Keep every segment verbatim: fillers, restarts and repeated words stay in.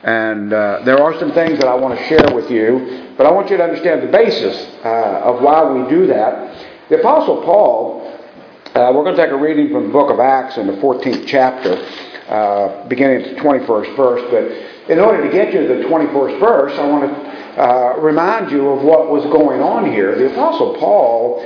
And uh, there are some things that I want to share with you, but I want you to understand the basis uh, of why we do that. The Apostle Paul, uh, we're going to take a reading from the book of Acts in the fourteenth chapter, uh, beginning at the twenty-first verse. But in order to get you to the twenty-first verse, I want to uh, remind you of what was going on here. The Apostle Paul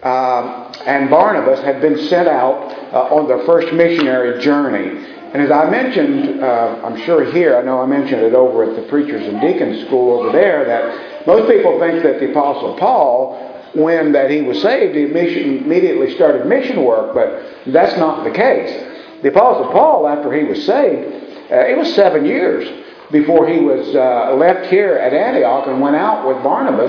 uh, and Barnabas had been sent out uh, on their first missionary journey. And as I mentioned, uh, I'm sure here, I know I mentioned it over at the Preachers and Deacons School over there, that most people think that the Apostle Paul, when that he was saved, he immediately started mission work, but that's not the case. The Apostle Paul, after he was saved, uh, it was seven years before he was uh, left here at Antioch and went out with Barnabas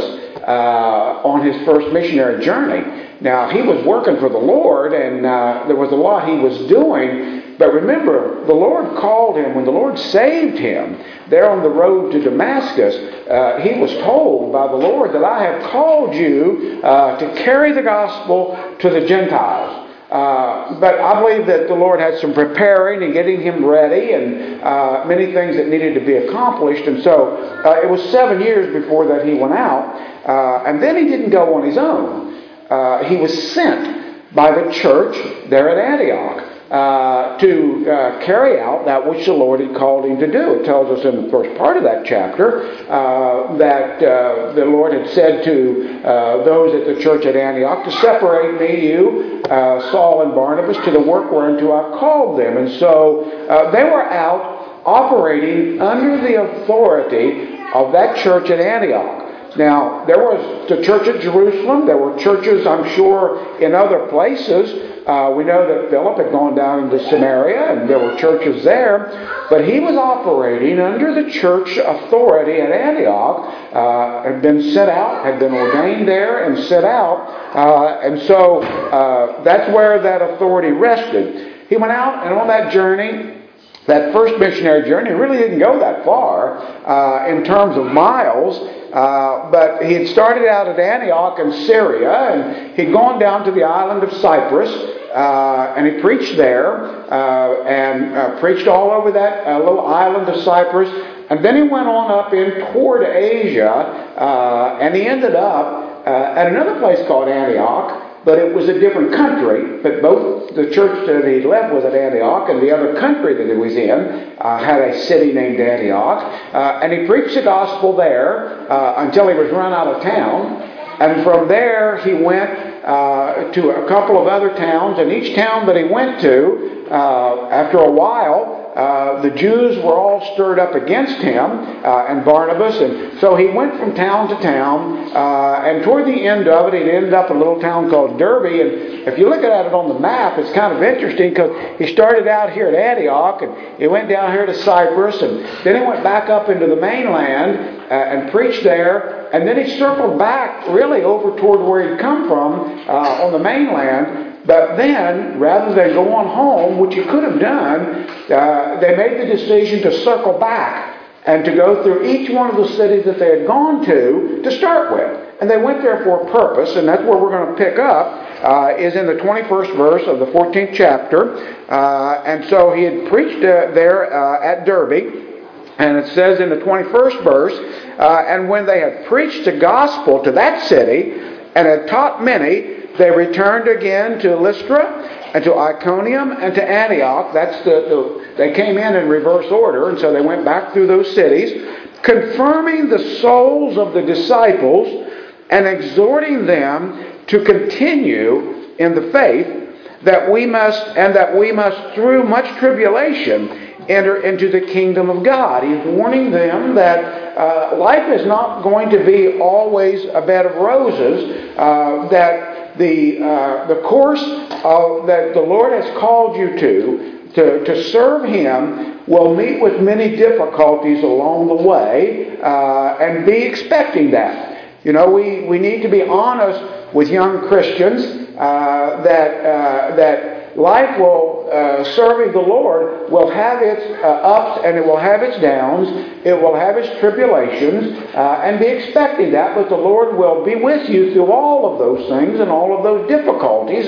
uh, on his first missionary journey. Now, he was working for the Lord, and uh, there was a lot he was doing. But remember, the Lord called him. When the Lord saved him there on the road to Damascus, uh, he was told by the Lord that I have called you uh, to carry the gospel to the Gentiles. Uh, but I believe that the Lord had some preparing and getting him ready and uh, many things that needed to be accomplished. And so uh, it was seven years before that he went out. Uh, and then he didn't go on his own. Uh, he was sent by the church there at Antioch. Uh, to uh, carry out that which the Lord had called him to do. It tells us in the first part of that chapter uh, that uh, the Lord had said to uh, those at the church at Antioch to separate me, you, uh, Saul and Barnabas, to the work whereunto I called them. And so uh, they were out operating under the authority of that church at Antioch. Now, there was the church at Jerusalem. There were churches, I'm sure, in other places. Uh, we know that Philip had gone down into Samaria, and there were churches there. But he was operating under the church authority at Antioch, uh, had been set out, had been ordained there and set out. Uh, and so uh, that's where that authority rested. He went out, and on that journey, that first missionary journey, really didn't go that far uh, in terms of miles. Uh, but he had started out at Antioch in Syria, and he'd gone down to the island of Cyprus, uh, and he preached there, uh, and uh, preached all over that uh, little island of Cyprus. And then he went on up in toward Asia, uh, and he ended up uh, at another place called Antioch. But it was a different country. But both the church that he left was at Antioch, and the other country that he was in uh, had a city named Antioch. Uh, and he preached the gospel there uh, until he was run out of town. And from there he went uh, to a couple of other towns. And each town that he went to, uh, after a while, Uh, the Jews were all stirred up against him uh, and Barnabas, and so he went from town to town, uh, and toward the end of it, he ended up in a little town called Derbe. And if you look at it on the map, it's kind of interesting because he started out here at Antioch, and he went down here to Cyprus, and then he went back up into the mainland uh, and preached there, and then he circled back really over toward where he'd come from uh, on the mainland. But then, rather than go on home, which he could have done, uh, they made the decision to circle back and to go through each one of the cities that they had gone to to start with. And they went there for a purpose, and that's where we're going to pick up, uh, is in the twenty-first verse of the fourteenth chapter. Uh, and so he had preached uh, there uh, at Derbe, and it says in the twenty-first verse, uh, and when they had preached the gospel to that city and had taught many, they returned again to Lystra and to Iconium and to Antioch. That's the, the they came in in reverse order, and so they went back through those cities, confirming the souls of the disciples and exhorting them to continue in the faith, that we must and that we must through much tribulation enter into the kingdom of God. He's warning them that uh, life is not going to be always a bed of roses. Uh, that The uh, the course of, that the Lord has called you to, to, to serve Him will meet with many difficulties along the way, uh, and be expecting that. You know, we, we need to be honest with young Christians uh, that uh, that life will, uh, serving the Lord, will have its uh, ups and it will have its downs. It will have its tribulations, uh, and be expecting that. But the Lord will be with you through all of those things and all of those difficulties. And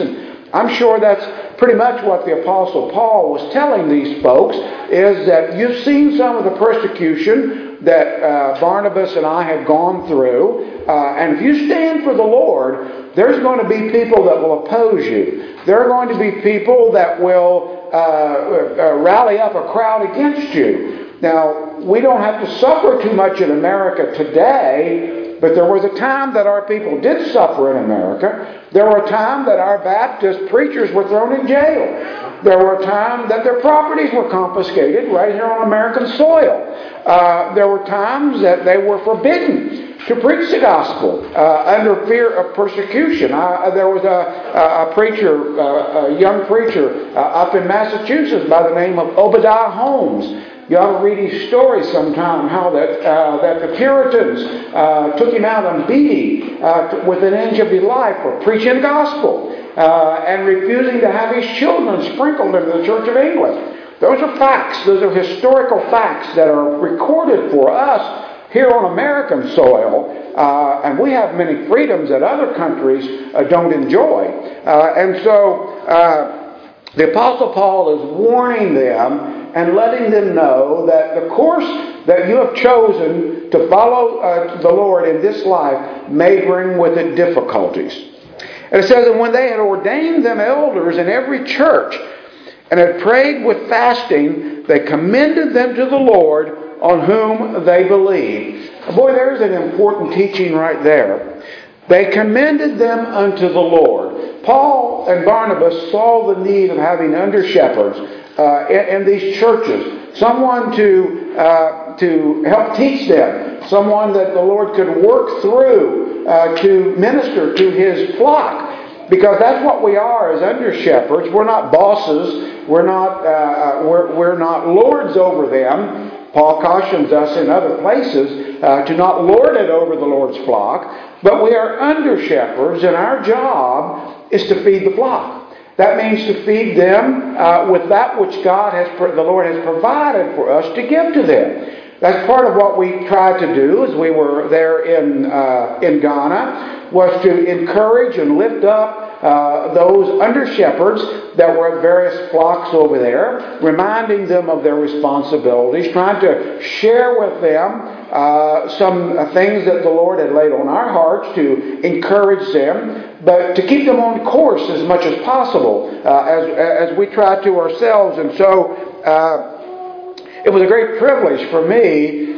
I'm sure that's pretty much what the Apostle Paul was telling these folks, is that you've seen some of the persecution that uh, Barnabas and I have gone through, uh, and if you stand for the Lord, there's going to be people that will oppose you. There are going to be people that will uh, uh, rally up a crowd against you. Now, we don't have to suffer too much in America today, but there was a time that our people did suffer in America. There were a time that our Baptist preachers were thrown in jail. There were a time that their properties were confiscated right here on American soil. Uh, there were times that they were forbidden to preach the gospel uh, under fear of persecution. I, there was a, a preacher, a young preacher uh, up in Massachusetts by the name of Obadiah Holmes. You ought to read his story sometime, how that uh, that the Puritans uh, took him out on beating uh, with an inch of his life for preaching the gospel uh, and refusing to have his children sprinkled into the Church of England. Those are facts. Those are historical facts that are recorded for us here on American soil, uh, and we have many freedoms that other countries uh, don't enjoy. Uh, and so uh, the Apostle Paul is warning them and letting them know that the course that you have chosen to follow uh, the Lord in this life may bring with it difficulties. And it says, and when they had ordained them elders in every church and had prayed with fasting, they commended them to the Lord on whom they believed. Boy, there's an important teaching right there. They commended them unto the Lord. Paul and Barnabas saw the need of having under-shepherds uh, in, in these churches. Someone to, uh, to help teach them. Someone that the Lord could work through uh, to minister to His flock. Because that's what we are as under-shepherds. We're not bosses. We're not, uh, we're, we're not lords over them. Paul cautions us in other places uh, to not lord it over the Lord's flock, but we are under-shepherds, and our job is to feed the flock. That means to feed them uh, with that which God has, the Lord has provided for us to give to them. That's part of what we tried to do as we were there in uh, in Ghana, was to encourage and lift up Uh, those under-shepherds that were at various flocks over there, reminding them of their responsibilities, trying to share with them uh, some uh, things that the Lord had laid on our hearts to encourage them, but to keep them on course as much as possible, uh, as, as we try to ourselves. And so uh, it was a great privilege for me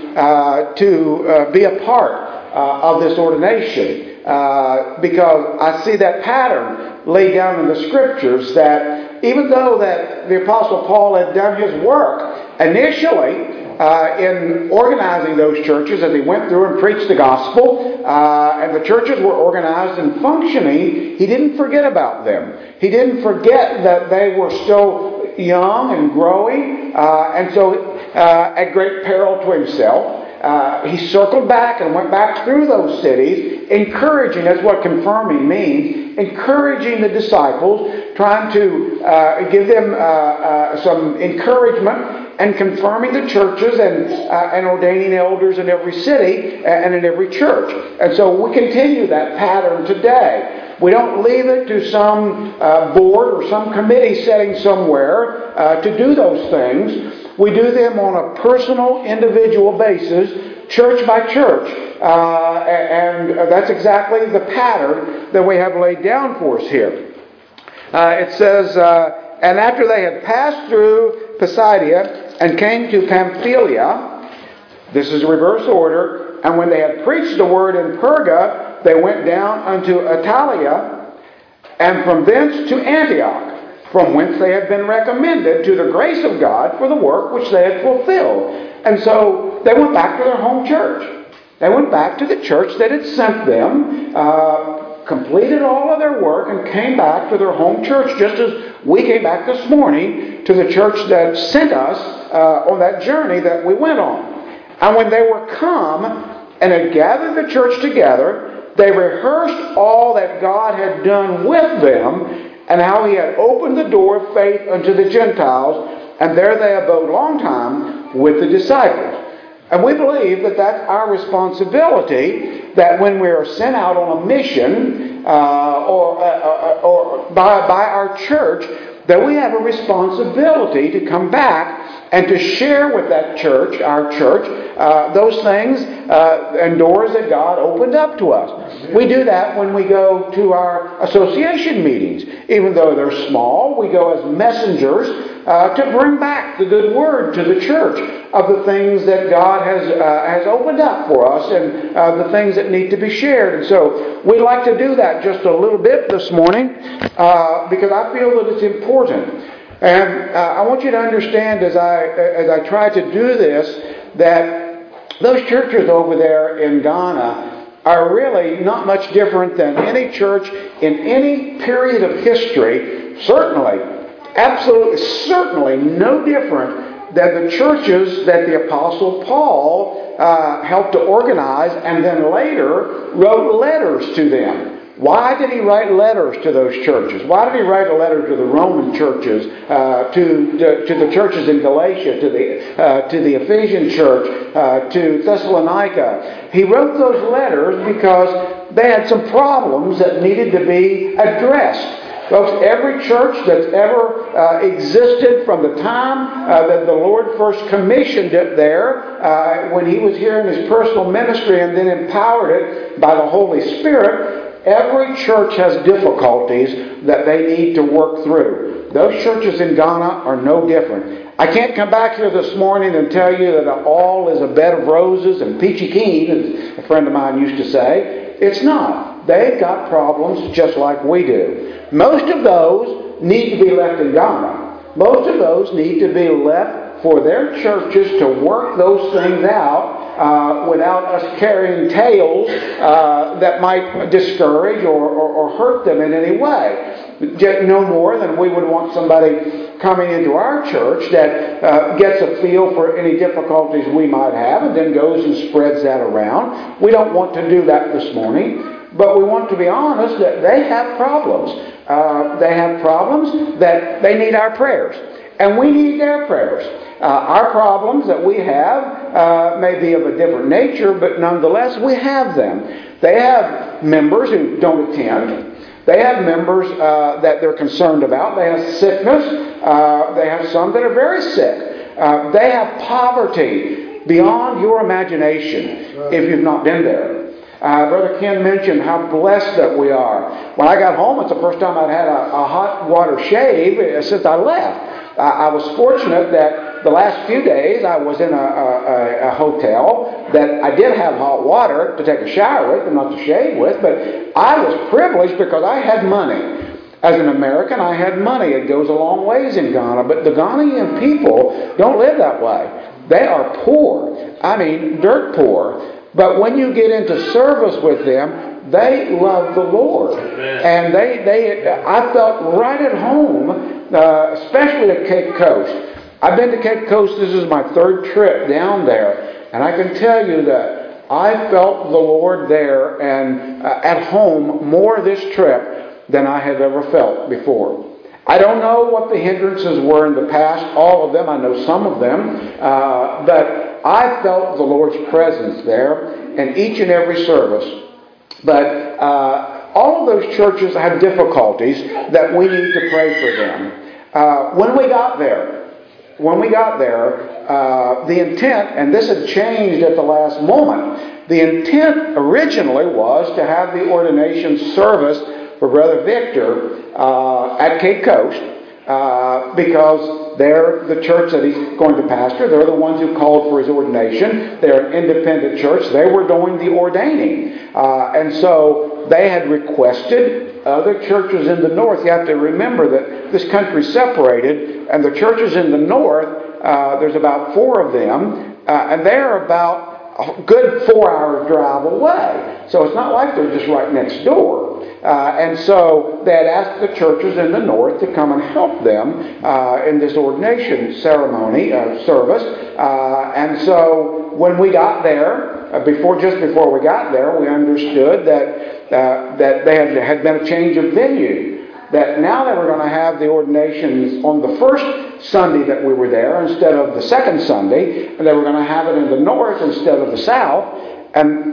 uh, to uh, be a part uh, of this ordination. Uh, because I see that pattern laid down in the Scriptures, that even though that the Apostle Paul had done his work initially uh, in organizing those churches, as he went through and preached the gospel, uh, and the churches were organized and functioning, he didn't forget about them. He didn't forget that they were still young and growing, uh, and so uh, at great peril to himself. Uh, he circled back and went back through those cities, encouraging, that's what confirming means, encouraging the disciples, trying to uh, give them uh, uh, some encouragement, and confirming the churches and, uh, and ordaining elders in every city and in every church. And so we continue that pattern today. We don't leave it to some uh, board or some committee setting somewhere uh, to do those things. We do them on a personal, individual basis, church by church. Uh, and that's exactly the pattern that we have laid down for us here. Uh, it says, uh, and after they had passed through Pisidia and came to Pamphylia, this is reverse order, and when they had preached the word in Perga, they went down unto Attalia, and from thence to Antioch, from whence they had been recommended to the grace of God for the work which they had fulfilled. And so they went back to their home church. They went back to the church that had sent them, uh, completed all of their work, and came back to their home church, just as we came back this morning to the church that sent us uh, on that journey that we went on. And when they were come and had gathered the church together, they rehearsed all that God had done with them, and how He had opened the door of faith unto the Gentiles, and there they abode long time with the disciples. And we believe that that's our responsibility, that when we are sent out on a mission, uh, or, uh, or by, by our church, that we have a responsibility to come back and to share with that church, our church, uh, those things uh, and doors that God opened up to us. We do that when we go to our association meetings. Even though they're small, we go as messengers uh, to bring back the good word to the church of the things that God has uh, has opened up for us and uh, the things that need to be shared. And so we'd like to do that just a little bit this morning uh, because I feel that it's important. And uh, I want you to understand as I as I try to do this that those churches over there in Ghana are really not much different than any church in any period of history. Certainly, absolutely, certainly no different than the churches that the Apostle Paul uh, helped to organize and then later wrote letters to them. Why did he write letters to those churches? Why did he write a letter to the Roman churches, uh, to, to to the churches in Galatia, to the uh, to the Ephesian church, uh, to Thessalonica? He wrote those letters because they had some problems that needed to be addressed. Folks, every church that's ever uh, existed from the time uh, that the Lord first commissioned it there, uh, when He was here in His personal ministry and then empowered it by the Holy Spirit, every church has difficulties that they need to work through. Those churches in Ghana are no different. I can't come back here this morning and tell you that all is a bed of roses and peachy keen, as a friend of mine used to say. It's not. They've got problems just like we do. Most of those need to be left in Ghana. Most of those need to be left for their churches to work those things out uh, without us carrying tales uh, that might discourage or, or, or hurt them in any way. No more than we would want somebody coming into our church that uh, gets a feel for any difficulties we might have and then goes and spreads that around. We don't want to do that this morning. But we want to be honest that they have problems. Uh, they have problems that they need our prayers. And we need their prayers. Uh, our problems that we have uh, may be of a different nature, but nonetheless we have them. They have members who don't attend. They have members uh, that they're concerned about. They have sickness. Uh, they have some that are very sick. Uh, they have poverty beyond your imagination if you've not been there. Uh, Brother Ken mentioned how blessed that we are. When I got home, it's the first time I'd had a, a hot water shave since I left. Uh, I was fortunate that the last few days I was in a, a, a hotel that I did have hot water to take a shower with and not to shave with, but I was privileged because I had money. As an American, I had money. It goes a long ways in Ghana, but the Ghanaian people don't live that way. They are poor. I mean, dirt poor. But when you get into service with them, they love the Lord. And they, they I felt right at home, uh, especially at Cape Coast. I've been to Cape Coast. This is my third trip down there. And I can tell you that I felt the Lord there and uh, at home more this trip than I have ever felt before. I don't know what the hindrances were in the past, all of them. I know some of them. Uh, but I felt the Lord's presence there in each and every service. But uh, all of those churches have difficulties that we need to pray for them. Uh, when we got there, when we got there, uh, the intent, and this had changed at the last moment, the intent originally was to have the ordination service for Brother Victor uh, at Cape Coast uh, because they're the church that he's going to pastor. They're the ones who called for his ordination. They're an independent church. They were doing the ordaining. Uh, and so they had requested other churches in the north. You have to remember that this country's separated, and the churches in the north, uh, there's about four of them, uh, and they're about a good four-hour drive away. So it's not like they're just right next door. Uh, and so they had asked the churches in the north to come and help them uh, in this ordination ceremony, uh, service. Uh, and so when we got there, uh, before just before we got there, we understood that uh, that there had, had been a change of venue. That now they were going to have the ordinations on the first Sunday that we were there instead of the second Sunday, and they were going to have it in the north instead of the south. And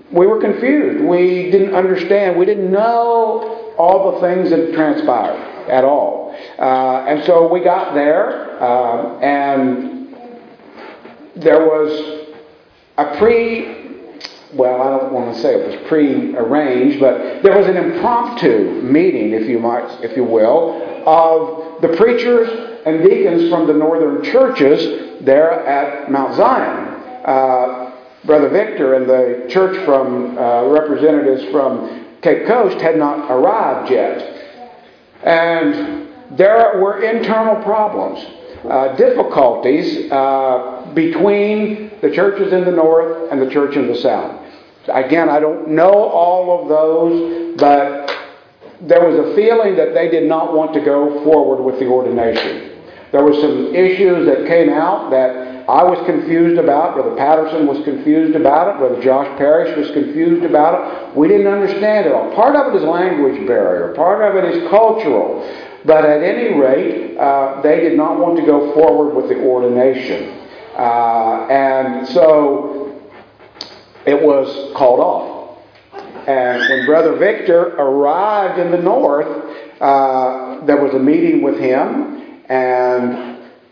we were confused. We didn't understand. We didn't know all the things that transpired at all. Uh, and so we got there, uh, and there was a pre, well, I don't want to say it was pre-arranged, but there was an impromptu meeting, if you might, if you will, of the preachers and deacons from the northern churches there at Mount Zion. Uh, Brother Victor and the church from uh, representatives from Cape Coast had not arrived yet. And there were internal problems, uh, difficulties uh, between the churches in the north and the church in the south. Again, I don't know all of those, but there was a feeling that they did not want to go forward with the ordination. There were some issues that came out that I was confused about, Brother Patterson was confused about it, Brother Josh Parrish was confused about it. We didn't understand it all. Part of it is language barrier, part of it is cultural. But at any rate, uh, they did not want to go forward with the ordination. Uh, and so it was called off. And when Brother Victor arrived in the north, uh, there was a meeting with him, and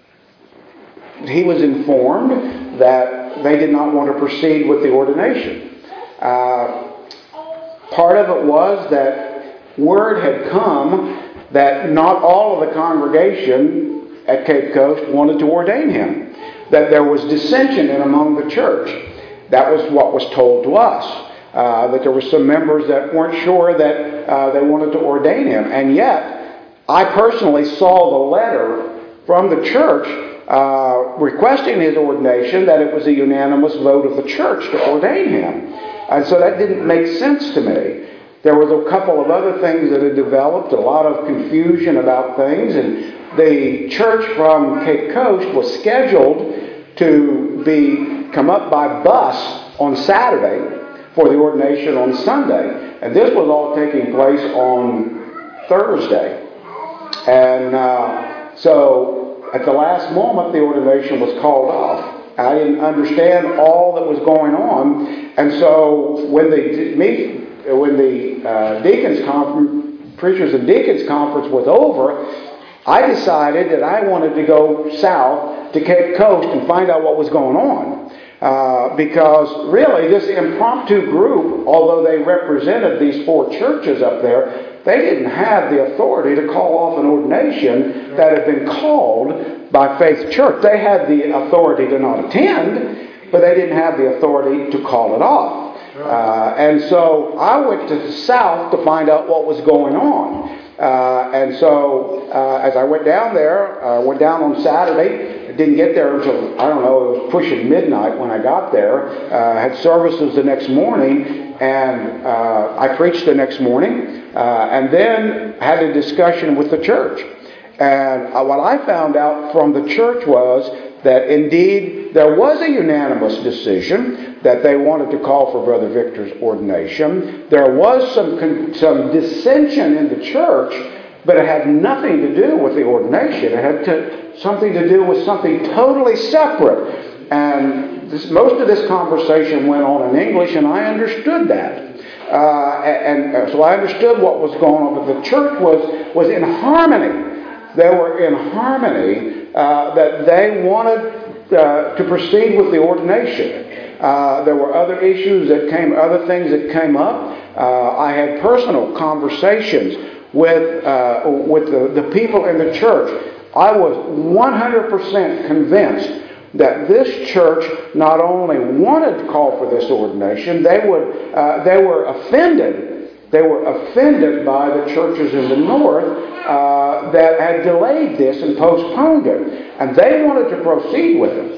he was informed that they did not want to proceed with the ordination. Uh, part of it was that word had come that not all of the congregation at Cape Coast wanted to ordain him. That there was dissension in among the church. That was what was told to us. Uh, that there were some members that weren't sure that uh, they wanted to ordain him. And yet, I personally saw the letter from the church Uh, requesting his ordination, that it was a unanimous vote of the church to ordain him. And so that didn't make sense to me. There was a couple of other things that had developed, a lot of confusion about things, and the church from Cape Coast was scheduled to be come up by bus on Saturday for the ordination on Sunday. And this was all taking place on Thursday. And uh, so at the last moment, the ordination was called off. I didn't understand all that was going on, and so when the when the uh, deacons conference, preachers and deacons conference was over, I decided that I wanted to go south to Cape Coast and find out what was going on, uh, because really this impromptu group, although they represented these four churches up there, they didn't have the authority to call off an ordination that had been called by Faith Church. They had the authority to not attend, but they didn't have the authority to call it off. Uh, and so I went to the south to find out what was going on. Uh, and so uh, as I went down there, I uh, went down on Saturday. I didn't get there until, I don't know, it was pushing midnight when I got there. Uh, had services the next morning, and uh, I preached the next morning. Uh, and then had a discussion with the church. And uh, what I found out from the church was that indeed there was a unanimous decision that they wanted to call for Brother Victor's ordination. There was some con- some dissension in the church, but it had nothing to do with the ordination. It had to, something to do with something totally separate. And this, most of this conversation went on in English, and I understood that. Uh, and, and so I understood what was going on, but the church was, was in harmony. They were in harmony uh, that they wanted uh, to proceed with the ordination. Uh, there were other issues that came, other things that came up. Uh, I had personal conversations with uh, with the, the people in the church. I was one hundred percent convinced that this church not only wanted to call for this ordination, they would uh, they were offended. They were offended by the churches in the north uh, that had delayed this and postponed it, and they wanted to proceed with it.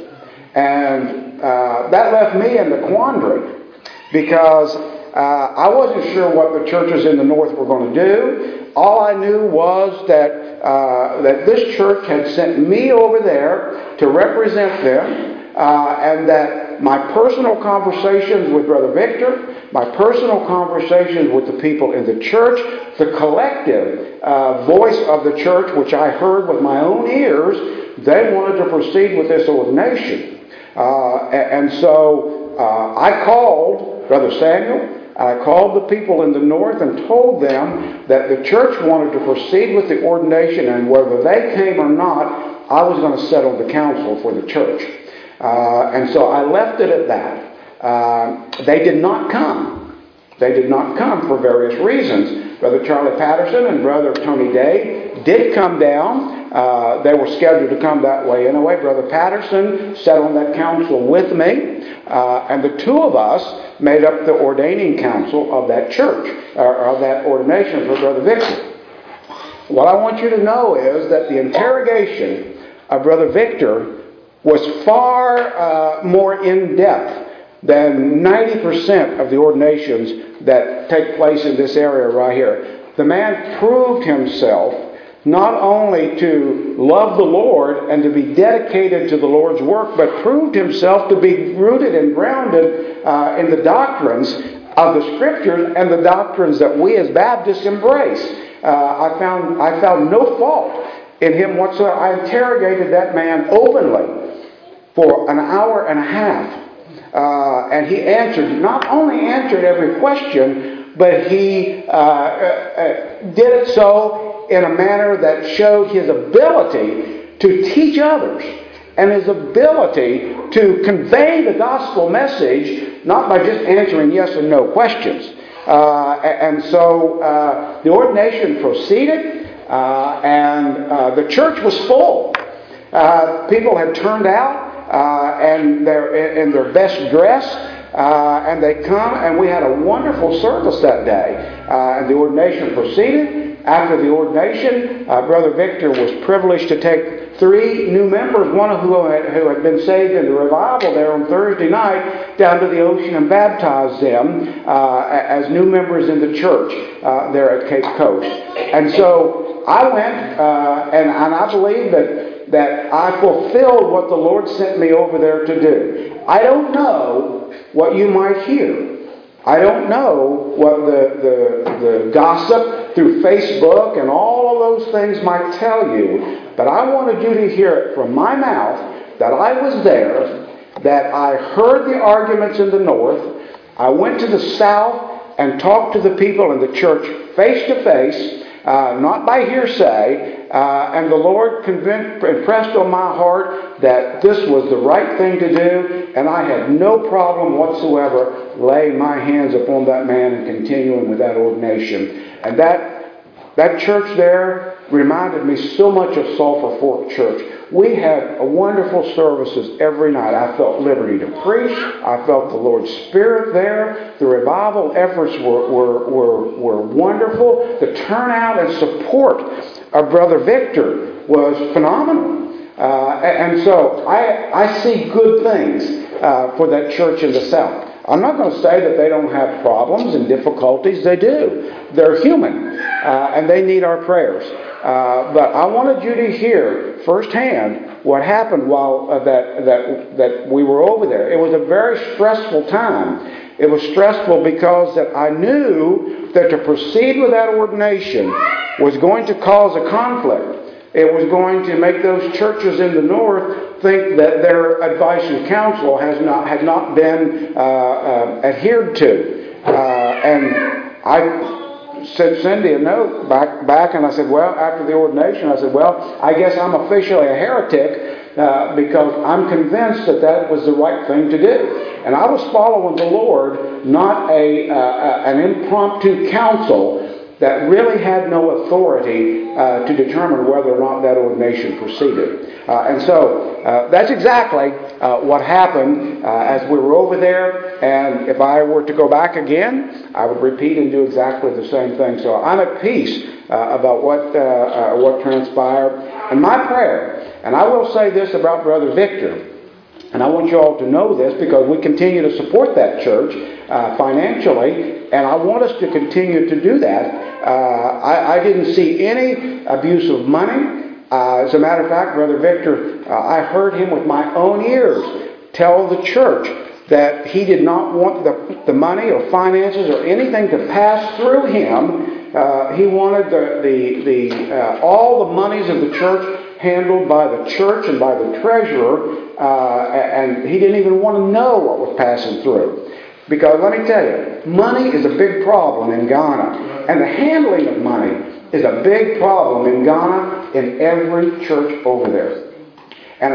And uh, that left me in the quandary, because uh, I wasn't sure what the churches in the north were going to do. All I knew was that uh, that this church had sent me over there to represent them, uh, and that my personal conversations with Brother Victor, my personal conversations with the people in the church, the collective uh, voice of the church, which I heard with my own ears, they wanted to proceed with this ordination. Uh, and so uh, I called Brother Samuel. I called the people in the north and told them that the church wanted to proceed with the ordination, and whether they came or not, I was going to settle the council for the church. Uh, and so I left it at that. Uh, they did not come. They did not come for various reasons. Brother Charlie Patterson and Brother Tony Day did come down. Uh, they were scheduled to come that way anyway. Brother Patterson sat on that council with me, uh, and the two of us made up the ordaining council of that church, or of that ordination for Brother Victor. What I want you to know is that the interrogation of Brother Victor was far uh, more in-depth than ninety percent of the ordinations that take place in this area right here. The man proved himself not only to love the Lord and to be dedicated to the Lord's work, but proved himself to be rooted and grounded uh, in the doctrines of the Scriptures and the doctrines that we as Baptists embrace. Uh, I found I found no fault in him whatsoever. I interrogated that man openly for an hour and a half, uh, and he answered, not only answered every question, but he uh, uh, did it so in a manner that showed his ability to teach others and his ability to convey the gospel message, not by just answering yes and no questions. Uh, and so uh, the ordination proceeded, uh, and uh, the church was full. Uh, people had turned out uh, and they're in their best dress. Uh, and they come, and we had a wonderful service that day. Uh, and the ordination proceeded. After the ordination, uh, Brother Victor was privileged to take three new members, one of whom had, who had been saved in the revival there on Thursday night, down to the ocean and baptize them uh, as new members in the church uh, there at Cape Coast. And so I went, uh, and, and I believe that, that I fulfilled what the Lord sent me over there to do. I don't know what you might hear. I don't know what the, the, the gossip through Facebook and all of those things might tell you, but I wanted you to hear it from my mouth that I was there, that I heard the arguments in the north. I went to the south and talked to the people in the church face to face, uh, not by hearsay, uh, and the Lord convinced, impressed on my heart that this was the right thing to do, and I had no problem whatsoever laying my hands upon that man and continuing with that ordination. And that, that church there reminded me so much of Sulphur Fork Church. We had wonderful services every night. I felt liberty to preach. I felt the Lord's Spirit there. The revival efforts were, were, were, were wonderful. The turnout and support of Brother Victor was phenomenal. Uh, and so I, I see good things uh, for that church in the South. I'm not going to say that they don't have problems and difficulties. They do. They're human, uh, and they need our prayers. Uh, but I wanted you to hear firsthand what happened while uh, that that that we were over there. It was a very stressful time. It was stressful because that I knew that to proceed with that ordination was going to cause a conflict. It was going to make those churches in the north think that their advice and counsel has not had not been uh, uh, adhered to. Uh, and I sent Cindy a note back, back, and I said, well, after the ordination, I said, well, I guess I'm officially a heretic uh, because I'm convinced that that was the right thing to do. And I was following the Lord, not a, uh, an impromptu counsel that really had no authority uh, to determine whether or not that ordination proceeded. Uh, and so uh, that's exactly uh, what happened uh, as we were over there. And if I were to go back again, I would repeat and do exactly the same thing. So I'm at peace uh, about what uh, uh, what transpired. And my prayer, and I will say this about Brother Victor, and I want you all to know this because we continue to support that church uh, financially, and I want us to continue to do that. Uh, I, I didn't see any abuse of money. Uh, as a matter of fact, Brother Victor, uh, I heard him with my own ears tell the church that he did not want the, the money or finances or anything to pass through him. Uh, he wanted the, the, the, uh, all the monies of the church handled by the church and by the treasurer. uh, and he didn't even want to know what was passing through. Because let me tell you, money is a big problem in Ghana. And the handling of money is a big problem in Ghana in every church over there. And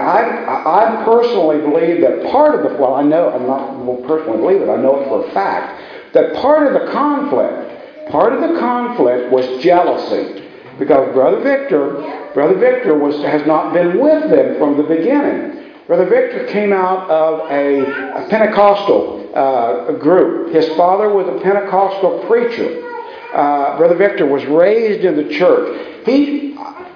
I, I personally believe that part of the, well, I know, I'm not will personally believe it, I know it for a fact, that part of the conflict, part of the conflict was jealousy. Because Brother Victor, Brother Victor was has not been with them from the beginning. Brother Victor came out of a, a Pentecostal uh, group. His father was a Pentecostal preacher. Uh, Brother Victor was raised in the church. He,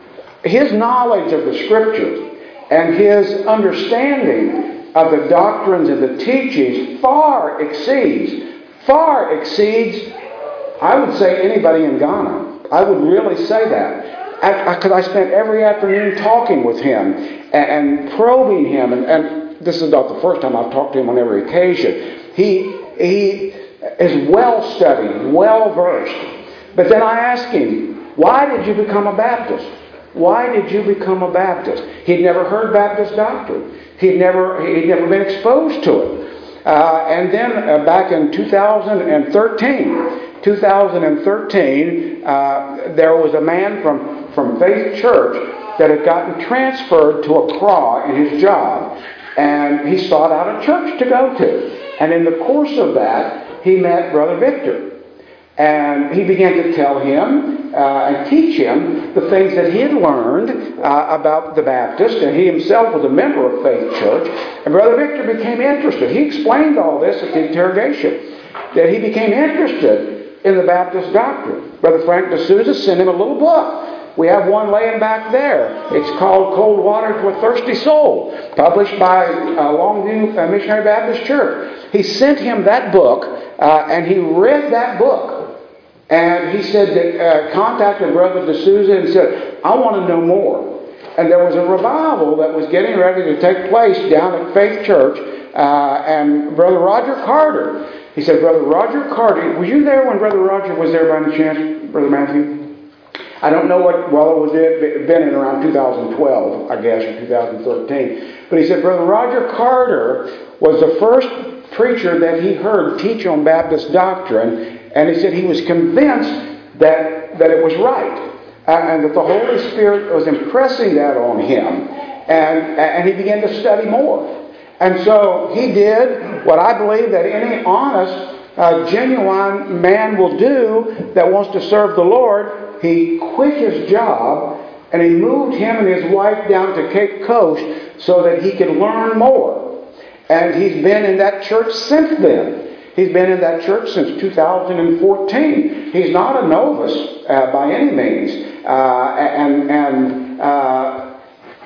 his knowledge of the Scriptures and his understanding of the doctrines and the teachings far exceeds, far exceeds, I would say, anybody in Ghana. I would really say that. Because I, I, I spent every afternoon talking with him and, and probing him. And, and this is not the first time I've talked to him on every occasion. He, he is well studied, well versed. But then I asked him, why did you become a Baptist? Why did you become a Baptist? He'd never heard Baptist doctrine. He'd never, he'd never been exposed to it. Uh, and then uh, back in two thousand thirteen, two thousand thirteen, uh, there was a man from, from Faith Church that had gotten transferred to Accra in his job. And he sought out a church to go to. And in the course of that, he met Brother Victor. And he began to tell him uh, and teach him the things that he had learned uh, about the Baptist. And he himself was a member of Faith Church. And Brother Victor became interested. He explained all this at the interrogation. That he became interested in the Baptist doctrine. Brother Frank D'Souza sent him a little book. We have one laying back there. It's called Cold Water to a Thirsty Soul, published by uh, Longview uh, Missionary Baptist Church. He sent him that book, uh, and he read that book. And he said that uh, contacted Brother D'Souza and said, I want to know more. And there was a revival that was getting ready to take place down at Faith Church. Uh, and Brother Roger Carter, he said, Brother Roger Carter, were you there when Brother Roger was there by any chance, Brother Matthew? I don't know what, well, it was it been in around two thousand twelve, I guess, or two thousand thirteen. But he said, Brother Roger Carter was the first preacher that he heard teach on Baptist doctrine. And he said he was convinced that, that it was right. Uh, and that the Holy Spirit was impressing that on him. And, and he began to study more. And so he did what I believe that any honest, uh, genuine man will do that wants to serve the Lord. He quit his job and he moved him and his wife down to Cape Coast so that he could learn more. And he's been in that church since then. He's been in that church since two thousand fourteen. He's not a novice uh, by any means. Uh, and and uh,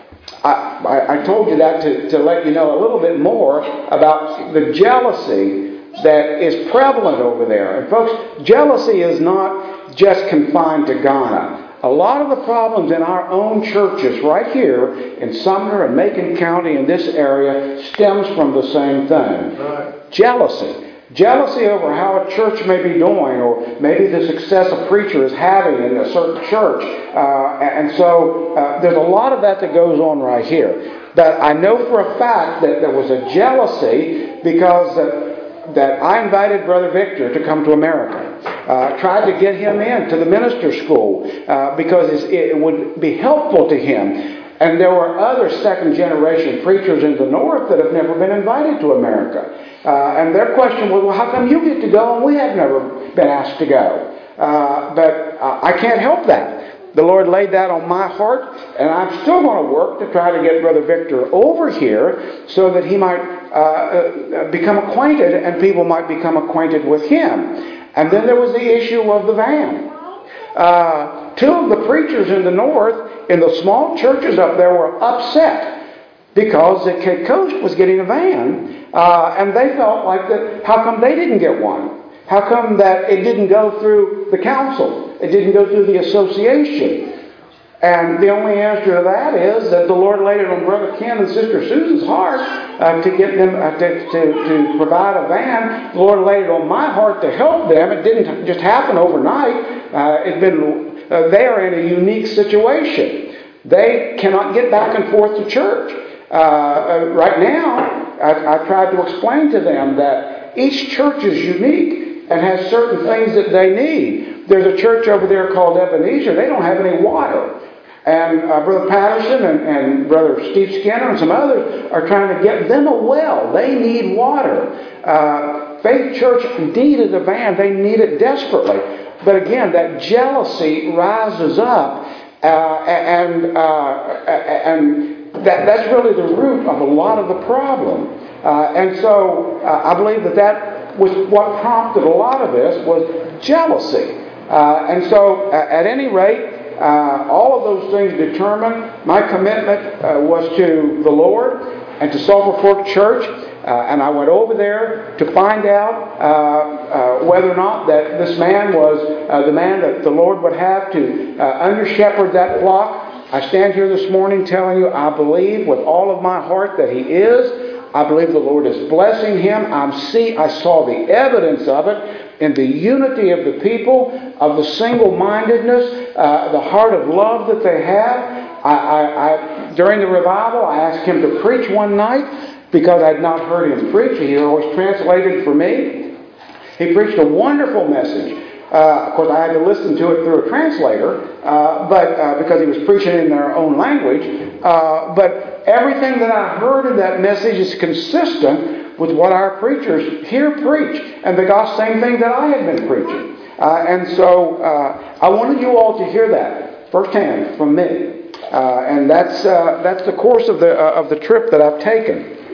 I, I told you that to, to let you know a little bit more about the jealousy that is prevalent over there. And folks, jealousy is not just confined to Ghana. A lot of the problems in our own churches right here in Sumner and Macon County in this area stems from the same thing. Right. Jealousy. Jealousy over how a church may be doing, or maybe the success a preacher is having in a certain church. Uh, and so uh, there's a lot of that that goes on right here. But I know for a fact that there was a jealousy because uh, that I invited Brother Victor to come to America. Uh, tried to get him in to the minister school uh, because it would be helpful to him. And there were other second-generation preachers in the north that have never been invited to America. Uh, and their question was, well, how come you get to go and we have never been asked to go? Uh, but uh, I can't help that. The Lord laid that on my heart, and I'm still going to work to try to get Brother Victor over here so that he might uh, uh, become acquainted and people might become acquainted with him. And then there was the issue of the van. Uh, two of the preachers in the north, in the small churches up there, were upset because the Cape Coast was getting a van, uh, and they felt like that. How come they didn't get one? How come that it didn't go through the council? It didn't go through the association? And the only answer to that is that the Lord laid it on Brother Ken and Sister Susan's heart uh, to get them uh, to, to, to provide a van. The Lord laid it on my heart to help them. It didn't just happen overnight. Uh, it's been uh, they are in a unique situation. They cannot get back and forth to church. Uh, right now, I, I tried to explain to them that each church is unique and has certain things that they need. There's a church over there called Ebenezer. They don't have any water. And uh, Brother Patterson and, and Brother Steve Skinner and some others are trying to get them a well. They need water. Uh, Faith Church needed a van. They need it desperately. But again, that jealousy rises up, uh, and uh, and that, that's really the root of a lot of the problem. Uh, and so uh, I believe that that was what prompted a lot of this was jealousy. Uh, and so uh, at any rate, Uh, all of those things determined my commitment uh, was to the Lord and to Sulphur Fork Church, uh, and I went over there to find out uh, uh, whether or not that this man was uh, the man that the Lord would have to uh, under-shepherd that flock. I stand here this morning telling you I believe with all of my heart that he is. I believe the Lord is blessing him. I'm see, I saw the evidence of it in the unity of the people, of the single-mindedness, uh, the heart of love that they have. I, I, I, during the revival, I asked him to preach one night because I had not heard him preach. He always translated for me. He preached a wonderful message. Uh, of course, I had to listen to it through a translator, uh, but uh, because he was preaching in their own language. Uh, but everything that I heard in that message is consistent with what our preachers here preach, and the gospel same thing that I had been preaching. Uh, and so uh, I wanted you all to hear that firsthand from me, uh, and that's uh, that's the course of the uh, of the trip that I've taken.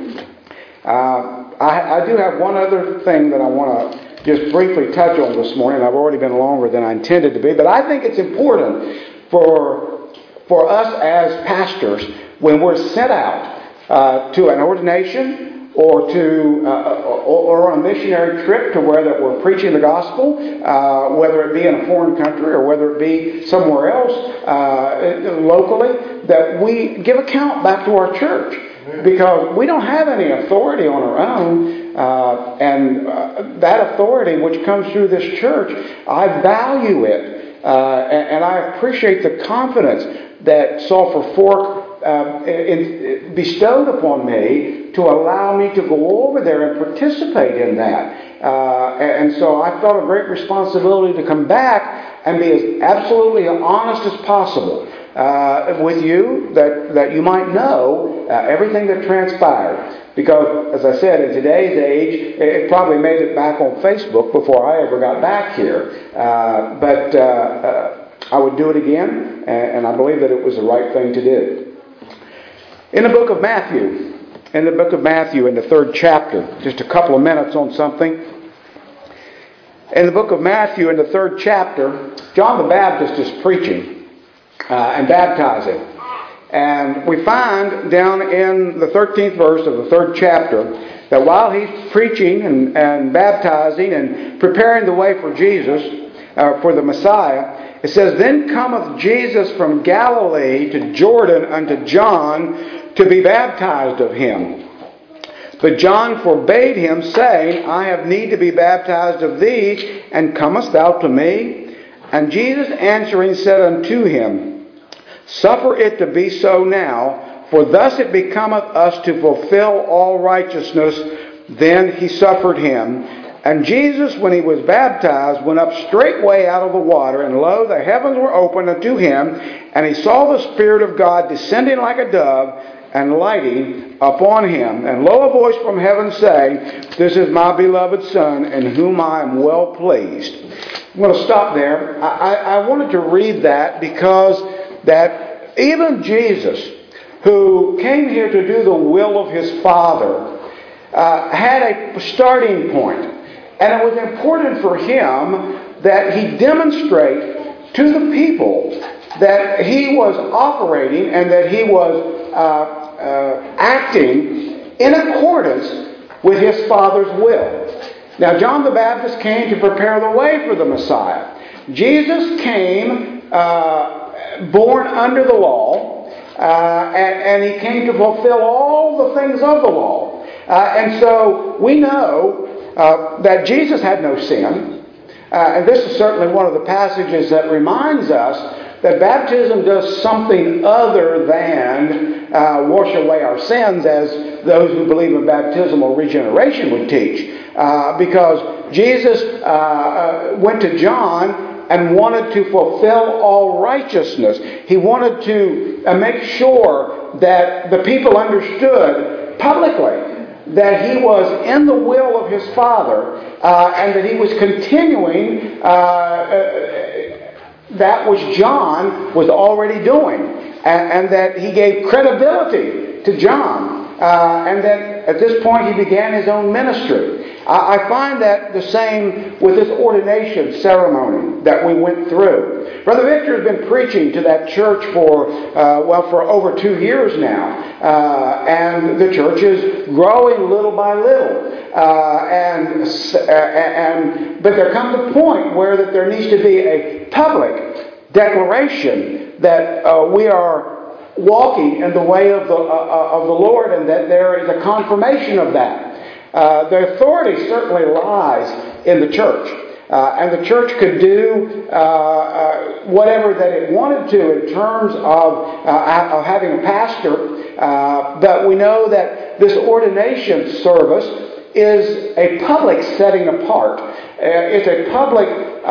Uh, I, I do have one other thing that I want to just briefly touch on this morning. I've already been longer than I intended to be, but I think it's important for for us as pastors when we're sent out uh, to an ordination, or to uh, or, or on a missionary trip to where that we're preaching the gospel, uh, whether it be in a foreign country or whether it be somewhere else uh, locally, that we give account back to our church. Because we don't have any authority on our own, uh, and uh, that authority which comes through this church, I value it, uh, and, and I appreciate the confidence that Sulphur Fork Uh, in, bestowed upon me to allow me to go over there and participate in that. Uh, and so I felt a great responsibility to come back and be as absolutely honest as possible uh, with you, that, that you might know uh, everything that transpired. Because, as I said, in today's age, it probably made it back on Facebook before I ever got back here. Uh, but uh, uh, I would do it again, and, and I believe that it was the right thing to do. In the book of Matthew, in the book of Matthew, in the third chapter, just a couple of minutes on something. In the book of Matthew, in the third chapter, John the Baptist is preaching uh, and baptizing. And we find down in the thirteenth verse of the third chapter that while he's preaching and, and baptizing and preparing the way for Jesus, uh, for the Messiah, it says, "Then cometh Jesus from Galilee to Jordan unto John to be baptized of him. But John forbade him, saying, I have need to be baptized of thee, and comest thou to me? And Jesus answering said unto him, Suffer it to be so now, for thus it becometh us to fulfill all righteousness. Then he suffered him. And Jesus, when he was baptized, went up straightway out of the water, and lo, the heavens were opened unto him, and he saw the Spirit of God descending like a dove, and lighting upon him. And lo, a voice from heaven saying, This is my beloved Son, in whom I am well pleased. I'm going to stop there. I, I, I wanted to read that because that even Jesus, who came here to do the will of his Father, uh, had a starting point. And it was important for him that he demonstrate to the people that he was operating and that he was uh, uh, acting in accordance with his Father's will. Now, John the Baptist came to prepare the way for the Messiah. Jesus came uh, born under the law, uh, and, and he came to fulfill all the things of the law. Uh, and so we know Uh, that Jesus had no sin. Uh, and this is certainly one of the passages that reminds us that baptism does something other than uh, wash away our sins as those who believe in baptismal regeneration would teach. Uh, because Jesus uh, went to John and wanted to fulfill all righteousness. He wanted to uh, make sure that the people understood publicly that he was in the will of his Father, uh, and that he was continuing uh, uh, that which John was already doing, and, and that he gave credibility to John, uh, and that at this point he began his own ministry. I, I find that the same with this ordination ceremony that we went through. Brother Victor has been preaching to that church for, uh, well, for over two years now. Uh, and the church is growing little by little. Uh, and, uh, and, but there comes a point where that there needs to be a public declaration that uh, we are walking in the way of the, uh, of the Lord, and that there is a confirmation of that. Uh, the authority certainly lies in the church. Uh, and the church could do uh, uh, whatever that it wanted to in terms of, uh, of having a pastor. Uh, but we know that this ordination service is a public setting apart. Uh, it's a public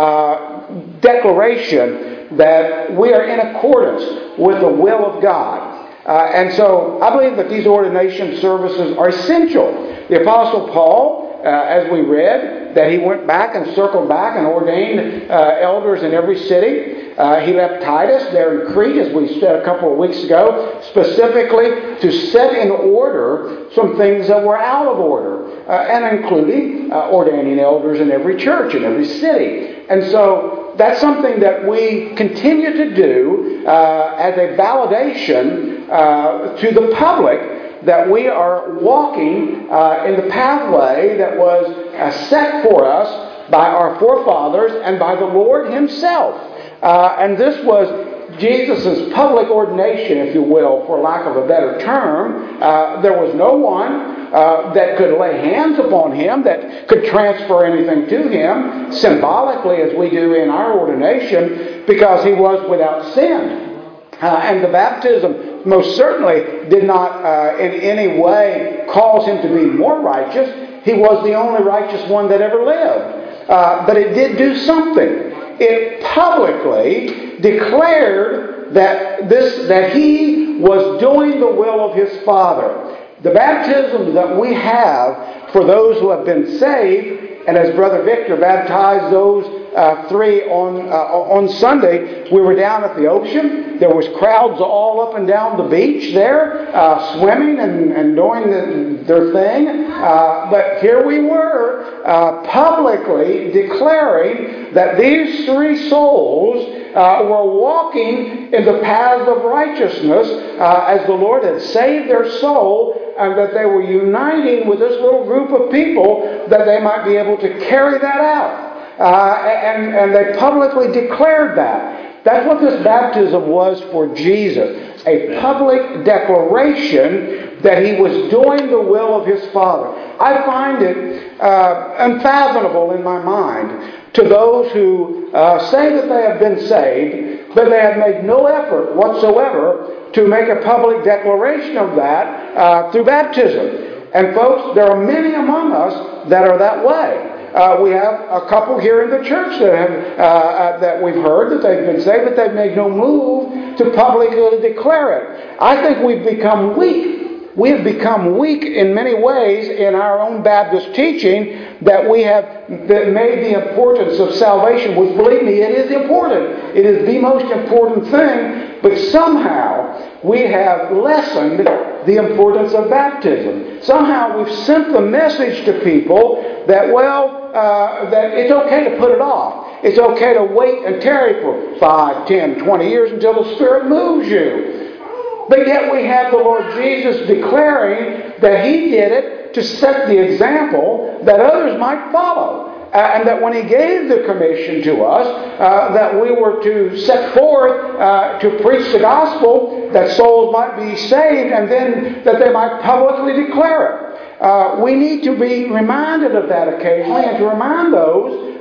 uh, declaration that we are in accordance with the will of God. Uh, and so I believe that these ordination services are essential. The Apostle Paul, uh, as we read, that he went back and circled back and ordained uh, elders in every city. Uh, he left Titus there in Crete, as we said a couple of weeks ago, specifically to set in order some things that were out of order, uh, and including uh, ordaining elders in every church, in every city. And so that's something that we continue to do uh, as a validation uh, to the public that we are walking uh, in the pathway that was uh, set for us by our forefathers and by the Lord Himself. Uh, and this was Jesus' public ordination, if you will, for lack of a better term. Uh, there was no one uh, that could lay hands upon Him, that could transfer anything to Him, symbolically as we do in our ordination, because He was without sin. Uh, and the baptism most certainly did not uh, in any way cause Him to be more righteous. He was the only righteous one that ever lived. Uh, but it did do something. It publicly declared that this that He was doing the will of His Father. The baptism that we have for those who have been saved, and as Brother Victor baptized those Uh, three on uh, on Sunday, we were down at the ocean. There was crowds all up and down the beach there, uh, swimming and, and doing the, their thing. Uh, but here we were, uh, publicly declaring that these three souls uh, were walking in the paths of righteousness uh, as the Lord had saved their soul, and that they were uniting with this little group of people that they might be able to carry that out. Uh, and, and they publicly declared that. That's what this baptism was for Jesus. A public declaration that He was doing the will of His Father. I find it uh, unfathomable in my mind to those who uh, say that they have been saved, but they have made no effort whatsoever to make a public declaration of that uh, through baptism. And folks, there are many among us that are that way. Uh, we have a couple here in the church that have uh, uh, that we've heard that they've been saved, but they've made no move to publicly declare it. I think we've become weak. We have become weak in many ways in our own Baptist teaching, that we have made the importance of salvation, which, believe me, it is important. It is the most important thing, but somehow we have lessened the importance of baptism. Somehow we've sent the message to people that, well, uh, that it's okay to put it off. It's okay to wait and tarry for five, ten, twenty years until the Spirit moves you. But yet we have the Lord Jesus declaring that He did it to set the example that others might follow. Uh, and that when He gave the commission to us, uh, that we were to set forth uh, to preach the gospel, that souls might be saved, and then that they might publicly declare it. Uh, we need to be reminded of that occasionally, and to remind those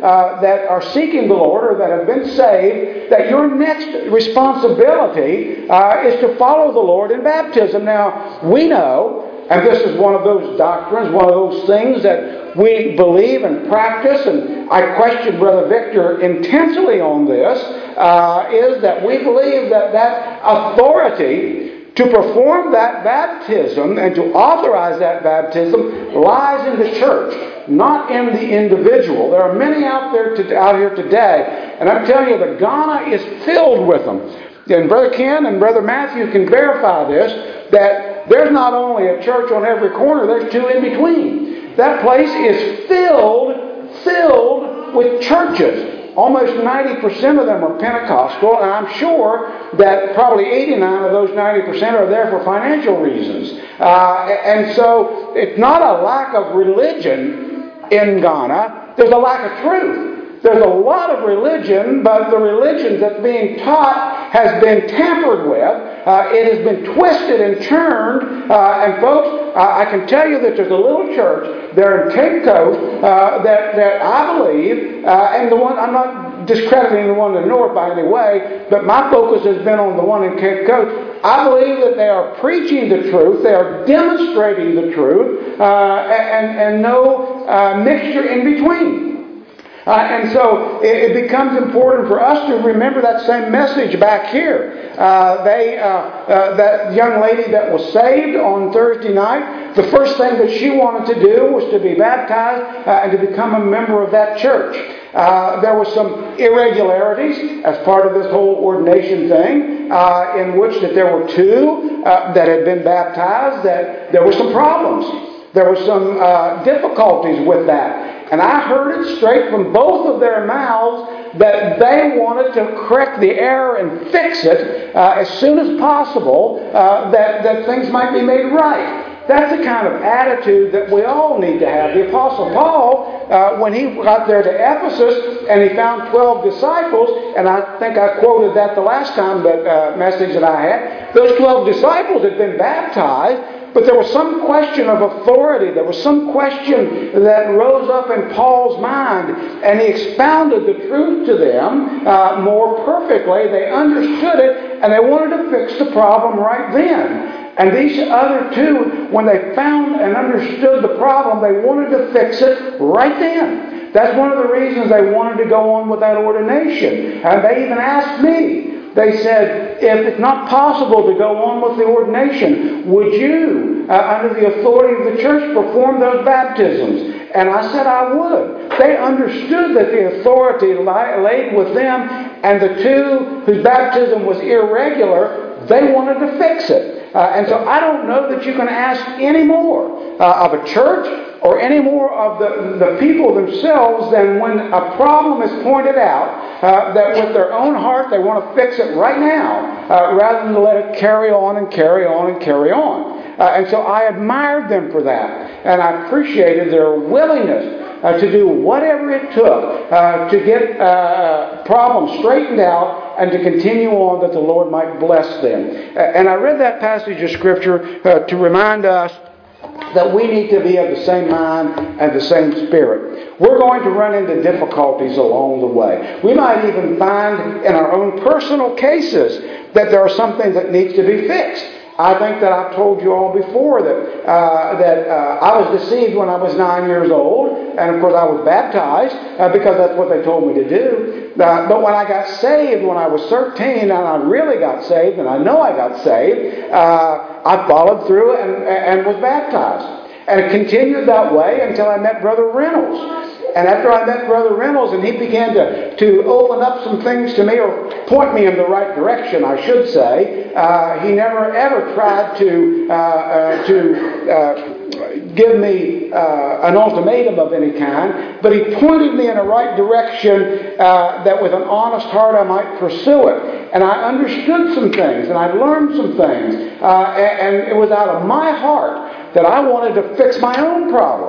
uh, that are seeking the Lord or that have been saved, that your next responsibility uh, is to follow the Lord in baptism. Now, we know, and this is one of those doctrines, one of those things that we believe and practice, and I question Brother Victor intensely on this, uh, is that we believe that that authority to perform that baptism and to authorize that baptism lies in the church, not in the individual. There are many out there to, out here today, and I'm telling you, the Ghana is filled with them. And Brother Ken and Brother Matthew can verify this, that there's not only a church on every corner, there's two in between. That place is filled, filled with churches. Almost ninety percent of them are Pentecostal, and I'm sure that probably eighty-nine of those ninety percent are there for financial reasons. Uh, and so it's not a lack of religion in Ghana, there's a lack of truth. There's a lot of religion, but the religion that's being taught has been tampered with. Uh, it has been twisted and churned. Uh, and folks, uh, I can tell you that there's a little church there in Cape Coast uh, that, that I believe, uh, and the one, I'm not discrediting the one in the north by any way, but my focus has been on the one in Cape Coast. I believe that they are preaching the truth, they are demonstrating the truth, uh, and, and no uh, mixture in between. Uh, and so it, it becomes important for us to remember that same message back here. Uh, they, uh, uh, that young lady that was saved on Thursday night, the first thing that she wanted to do was to be baptized uh, and to become a member of that church. Uh, there were some irregularities as part of this whole ordination thing, uh, in which that there were two uh, that had been baptized, that there were some problems. There were some uh, difficulties with that. And I heard it straight from both of their mouths that they wanted to correct the error and fix it uh, as soon as possible, uh, that, that things might be made right. That's the kind of attitude that we all need to have. The Apostle Paul, uh, when he got there to Ephesus and he found twelve disciples, and I think I quoted that the last time that uh, message that I had, those twelve disciples had been baptized, but there was some question of authority. There was some question that rose up in Paul's mind, and he expounded the truth to them uh, more perfectly. They understood it, and they wanted to fix the problem right then. And these other two, when they found and understood the problem, they wanted to fix it right then. That's one of the reasons they wanted to go on with that ordination. And they even asked me, they said, if it's not possible to go on with the ordination, would you, uh, under the authority of the church, perform those baptisms? And I said I would. They understood that the authority laid with them, and the two whose baptism was irregular, they wanted to fix it. Uh, and so I don't know that you can ask any more uh, of a church or any more of the, the people themselves than when a problem is pointed out, uh, that with their own heart they want to fix it right now, uh, rather than to let it carry on and carry on and carry on. Uh, and so I admired them for that, and I appreciated their willingness uh, to do whatever it took uh, to get uh, problems straightened out and to continue on, that the Lord might bless them. Uh, and I read that passage of Scripture uh, to remind us that we need to be of the same mind and the same spirit. We're going to run into difficulties along the way. We might even find in our own personal cases that there are some things that needs to be fixed. I think that I've told you all before that uh, that uh, I was deceived when I was nine years old, and of course I was baptized uh, because that's what they told me to do. Uh, but when I got saved when I was thirteen, and I really got saved, and I know I got saved, uh, I followed through and, and was baptized. And it continued that way until I met Brother Reynolds. And after I met Brother Reynolds and he began to, to open up some things to me, or point me in the right direction, I should say, uh, he never ever tried to uh, uh, to uh, give me uh, an ultimatum of any kind, but he pointed me in the right direction uh, that with an honest heart I might pursue it. And I understood some things, and I learned some things, uh, and, and it was out of my heart that I wanted to fix my own problem.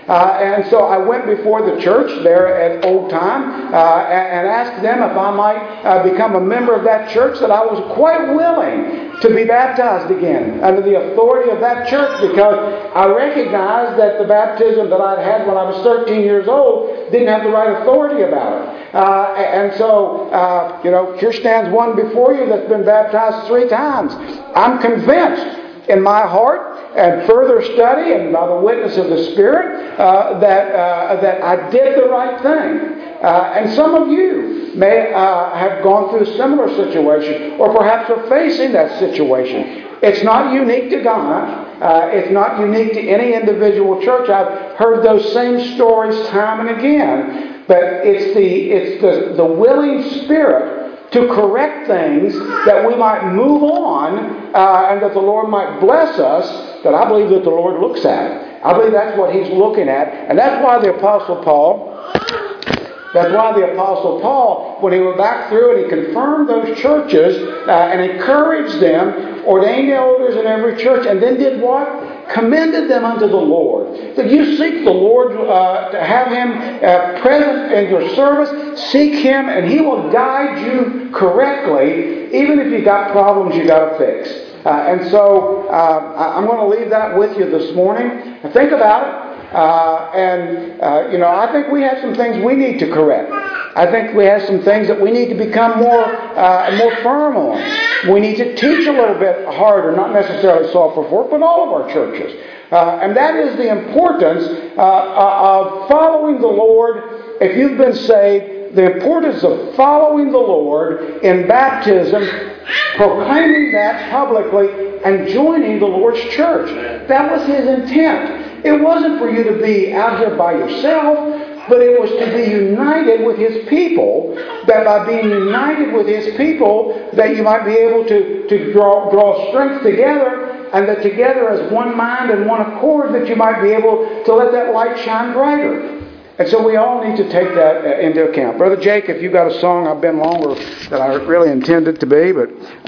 Uh, and so I went before the church there at Old Time uh, and, and asked them if I might uh, become a member of that church, that I was quite willing to be baptized again under the authority of that church, because I recognized that the baptism that I'd had when I was thirteen years old didn't have the right authority about it. Uh, and so, uh, you know, here stands one before you that's been baptized three times. I'm convinced in my heart and further study and by the witness of the Spirit uh, that uh, that I did the right thing. Uh, and some of you may uh, have gone through a similar situation, or perhaps are facing that situation. It's not unique to God. Uh, it's not unique to any individual church. I've heard those same stories time and again. But it's the it's the, the willing spirit to correct things that we might move on uh, and that the Lord might bless us, that I believe that the Lord looks at. I believe that's what He's looking at. And that's why the Apostle Paul, that's why the Apostle Paul, when he went back through and he confirmed those churches uh, and encouraged them, ordained elders in every church, and then did what? Commended them unto the Lord. That you seek the Lord uh, to have Him uh, present in your service. Seek Him and He will guide you correctly, even if you've got problems you've got to fix. Uh, and so uh, I'm going to leave that with you this morning. Think about it. Uh, and, uh, you know, I think we have some things we need to correct. I think we have some things that we need to become more uh, more firm on. We need to teach a little bit harder, not necessarily Sulphur Fork, but all of our churches. Uh, and that is the importance uh, of following the Lord. If you've been saved, the importance of following the Lord in baptism, proclaiming that publicly, and joining the Lord's church. That was His intent. It wasn't for you to be out here by yourself, but it was to be united with His people, that by being united with His people, that you might be able to, to draw, draw strength together, and that together as one mind and one accord, that you might be able to let that light shine brighter. And so we all need to take that into account. Brother Jake, if you've got a song, I've been longer than I really intended to be, but